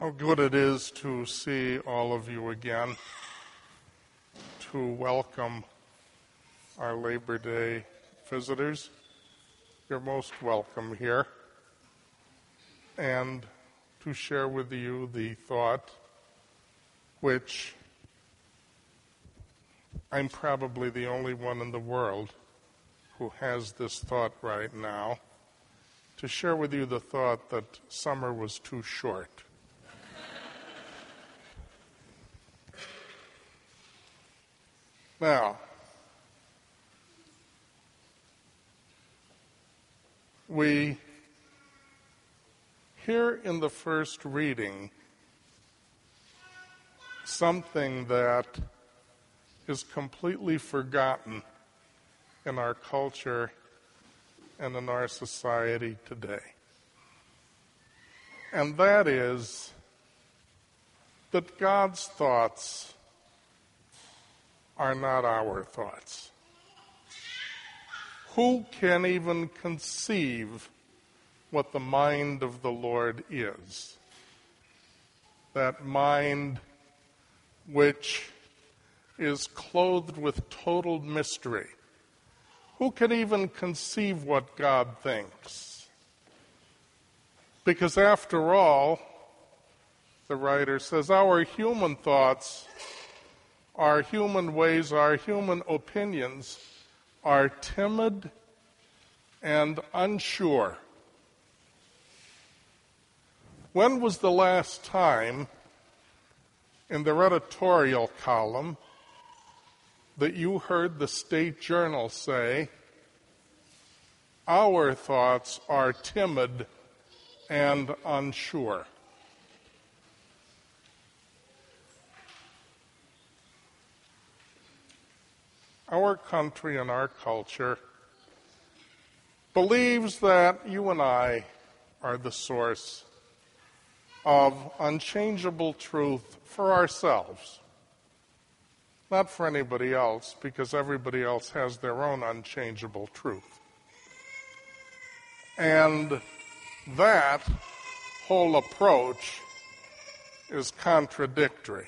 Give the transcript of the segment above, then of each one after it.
How good it is to see all of you again, to welcome our Labor Day visitors. You're most welcome here, and to share with you the thought which I'm probably the only one in the world who has this thought right now, to share with you the thought that summer was too short. Now, we hear in the first reading something that is completely forgotten in our culture and in our society today. And that is that God's thoughts are not our thoughts. Who can even conceive what the mind of the Lord is? That mind which is clothed with total mystery. Who can even conceive what God thinks? Because after all, the writer says, our human thoughts, our human ways, our human opinions are timid and unsure. When was the last time in the editorial column that you heard the State Journal say, our thoughts are timid and unsure? Our country and our culture believes that you and I are the source of unchangeable truth for ourselves, not for anybody else, because everybody else has their own unchangeable truth. And that whole approach is contradictory.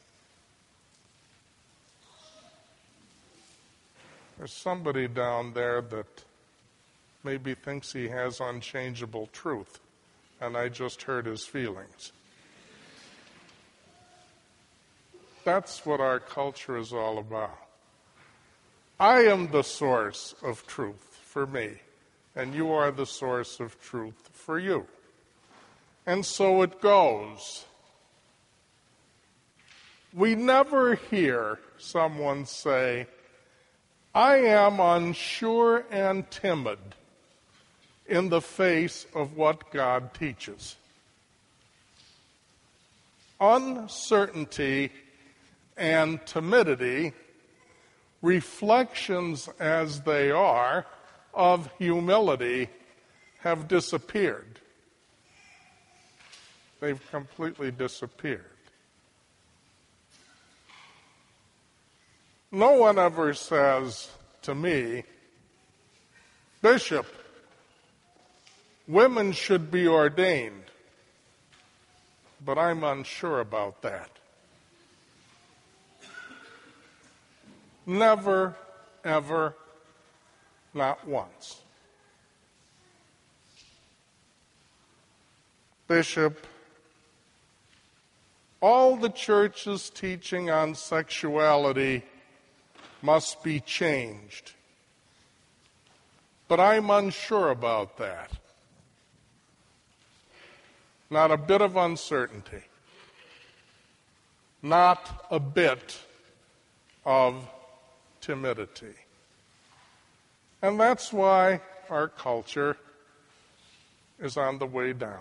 There's somebody down there that maybe thinks he has unchangeable truth, and I just hurt his feelings. That's what our culture is all about. I am the source of truth for me, and you are the source of truth for you. And so it goes. We never hear someone say, I am unsure and timid in the face of what God teaches. Uncertainty and timidity, reflections as they are of humility, have disappeared. They've completely disappeared. No one ever says to me, Bishop, women should be ordained, but I'm unsure about that. Never, ever, not once. Bishop, all the church's teaching on sexuality must be changed. But I'm unsure about that. Not a bit of uncertainty. Not a bit of timidity. And that's why our culture is on the way down.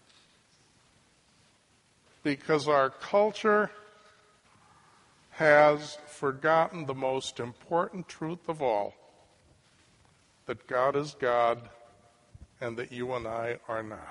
Because our culture has forgotten the most important truth of all, that God is God and that you and I are not.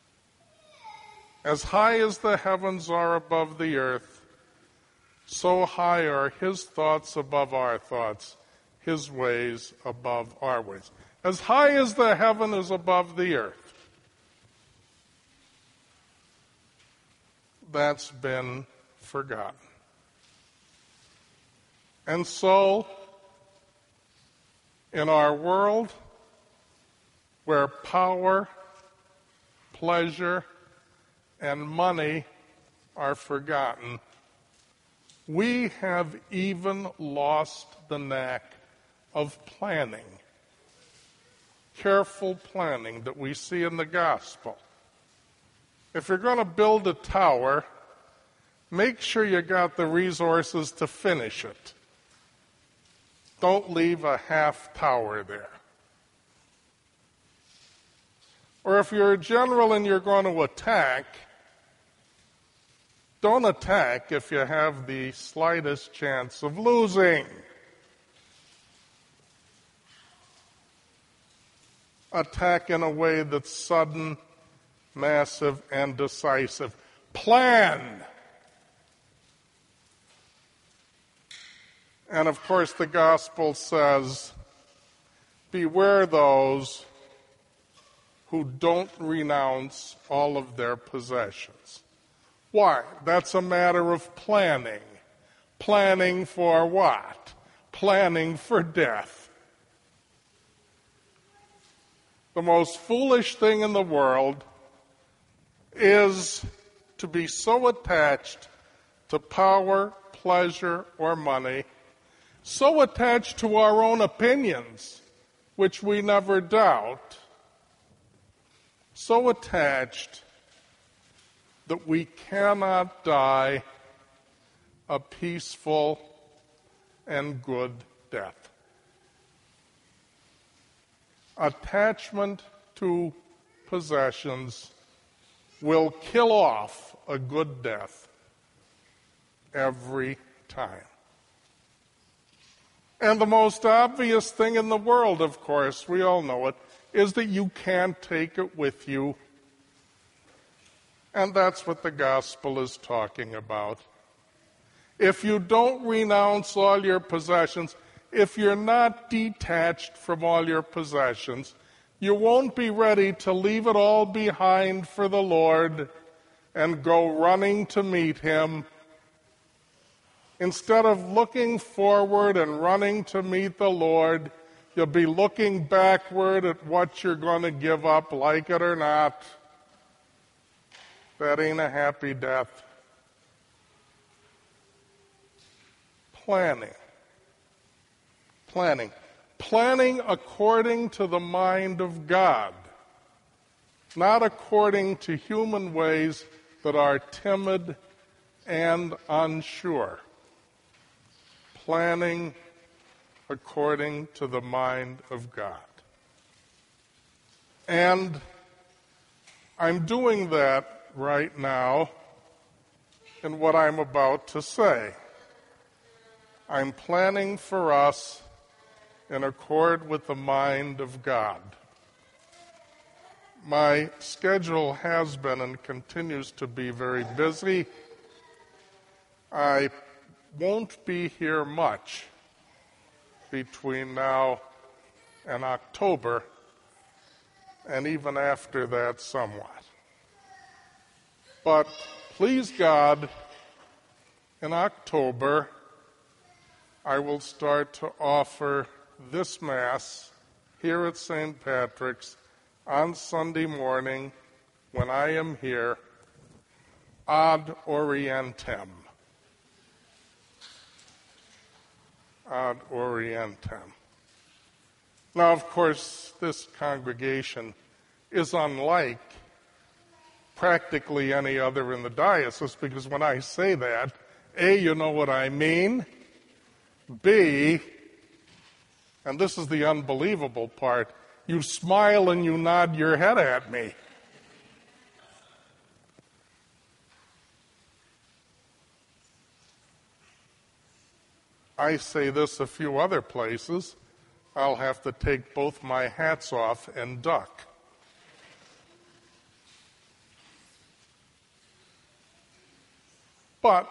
As high as the heavens are above the earth, so high are his thoughts above our thoughts, his ways above our ways. As high as the heaven is above the earth, that's been forgotten. And so, in our world where power, pleasure, and money are forgotten, we have even lost the knack of planning. Careful planning that we see in the gospel. If you're going to build a tower, make sure you got the resources to finish it. Don't leave a half tower there. Or if you're a general and you're going to attack, don't attack if you have the slightest chance of losing. Attack in a way that's sudden, massive, and decisive. Plan. And of course, the gospel says, beware those who don't renounce all of their possessions. Why? That's a matter of planning. Planning for what? Planning for death. The most foolish thing in the world is to be so attached to power, pleasure, or money, so attached to our own opinions, which we never doubt, so attached that we cannot die a peaceful and good death. Attachment to possessions will kill off a good death every time. And the most obvious thing in the world, of course, we all know it, is that you can't take it with you. And that's what the gospel is talking about. If you don't renounce all your possessions, if you're not detached from all your possessions, you won't be ready to leave it all behind for the Lord and go running to meet Him. Instead of looking forward and running to meet the Lord, you'll be looking backward at what you're going to give up, like it or not. That ain't a happy death. Planning. Planning according to the mind of God, not according to human ways that are timid and unsure. Planning according to the mind of God. And I'm doing that right now in what I'm about to say. I'm planning for us in accord with the mind of God. My schedule has been and continues to be very busy. I won't be here much between now and October, and even after that somewhat. But please God, in October, I will start to offer this Mass here at St. Patrick's on Sunday morning when I am here, ad orientem. Ad orientem. Now, of course, this congregation is unlike practically any other in the diocese, because when I say that, A, you know what I mean, B, and this is the unbelievable part, you smile and you nod your head at me. I say this a few other places, I'll have to take both my hats off and duck. But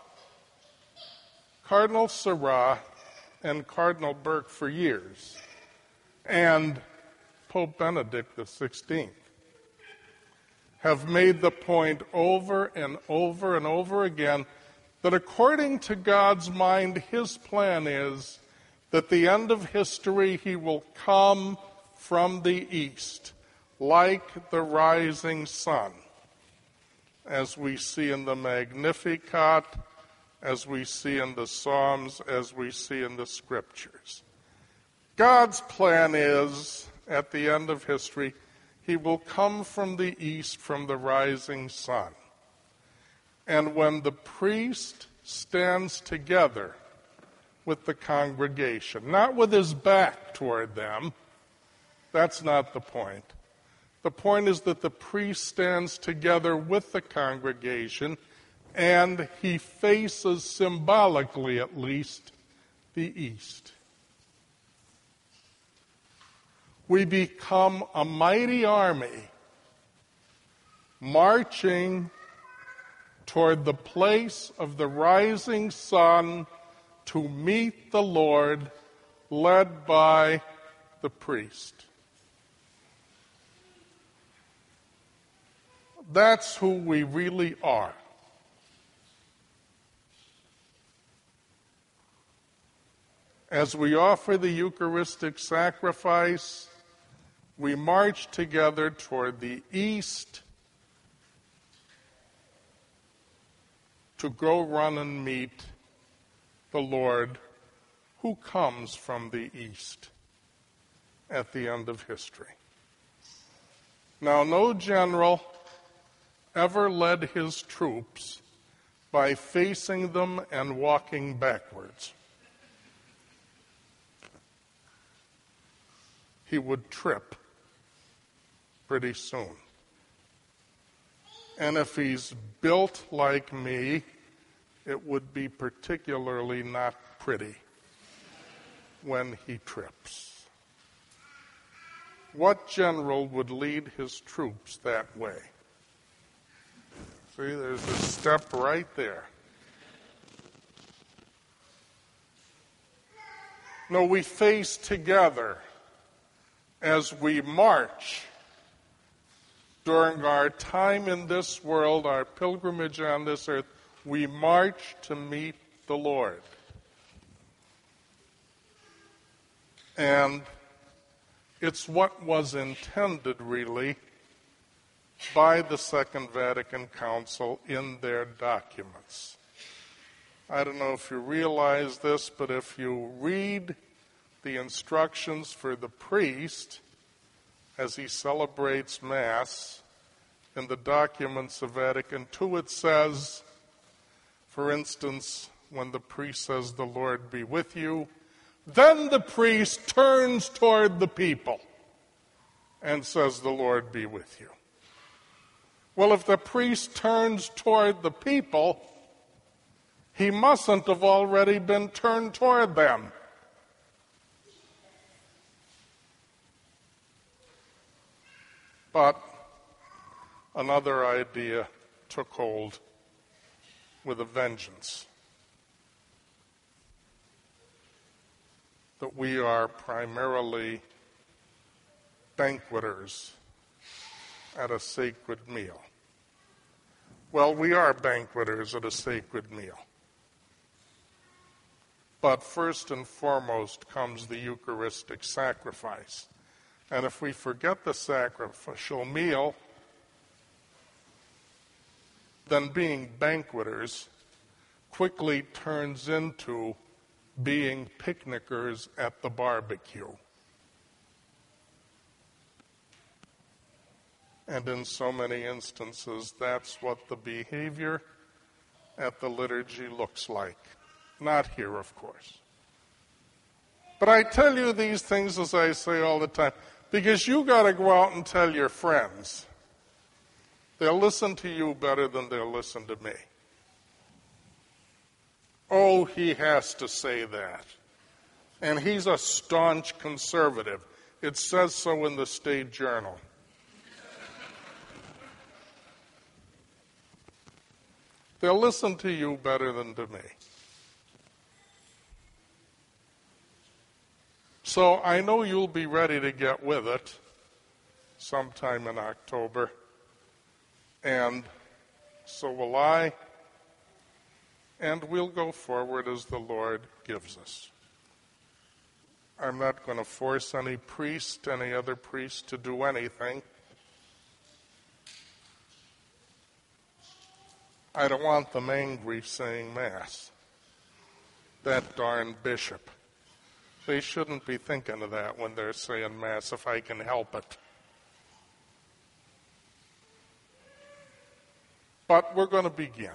Cardinal Sarah and Cardinal Burke for years, and Pope Benedict XVI, have made the point over and over and over again that according to God's mind, his plan is that the end of history, he will come from the east, like the rising sun, as we see in the Magnificat, as we see in the Psalms, as we see in the Scriptures. God's plan is, at the end of history, he will come from the east, from the rising sun. And when the priest stands together with the congregation, not with his back toward them, that's not the point. The point is that the priest stands together with the congregation and he faces, symbolically at least, the east. We become a mighty army marching toward the place of the rising sun to meet the Lord, led by the priest. That's who we really are. As we offer the Eucharistic sacrifice, we march together toward the east to go run and meet the Lord who comes from the east at the end of history. Now, no general ever led his troops by facing them and walking backwards. He would trip pretty soon. And if he's built like me, it would be particularly not pretty when he trips. What general would lead his troops that way? See, there's a step right there. No, we face together as we march during our time in this world, our pilgrimage on this earth. We march to meet the Lord. And it's what was intended, really, by the Second Vatican Council in their documents. I don't know if you realize this, but if you read the instructions for the priest as he celebrates Mass in the documents of Vatican II, it says, for instance, when the priest says, "The Lord be with you," then the priest turns toward the people and says, "The Lord be with you." Well, if the priest turns toward the people, he mustn't have already been turned toward them. But another idea took hold with a vengeance. That we are primarily banqueters at a sacred meal. Well, we are banqueters at a sacred meal. But first and foremost comes the Eucharistic sacrifice. And if we forget the sacrificial meal, then being banqueters quickly turns into being picnickers at the barbecue. And in so many instances, that's what the behavior at the liturgy looks like. Not here, of course. But I tell you these things, as I say all the time, because you got to go out and tell your friends. They'll listen to you better than they'll listen to me. Oh, he has to say that. And he's a staunch conservative. It says so in the State Journal. They'll listen to you better than to me. So I know you'll be ready to get with it sometime in October. and so will I, and we'll go forward as the Lord gives us. I'm not going to force any priest, any other priest, to do anything. I don't want them angry saying Mass. That darn bishop. They shouldn't be thinking of that when they're saying Mass if I can help it. But we're going to begin,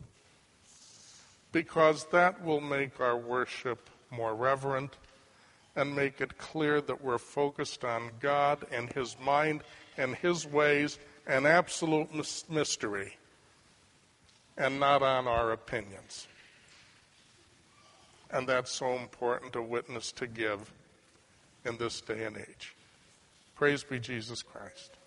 because that will make our worship more reverent and make it clear that we're focused on God and His mind and His ways and absolute mystery, and not on our opinions. And that's so important a witness to give in this day and age. Praise be Jesus Christ.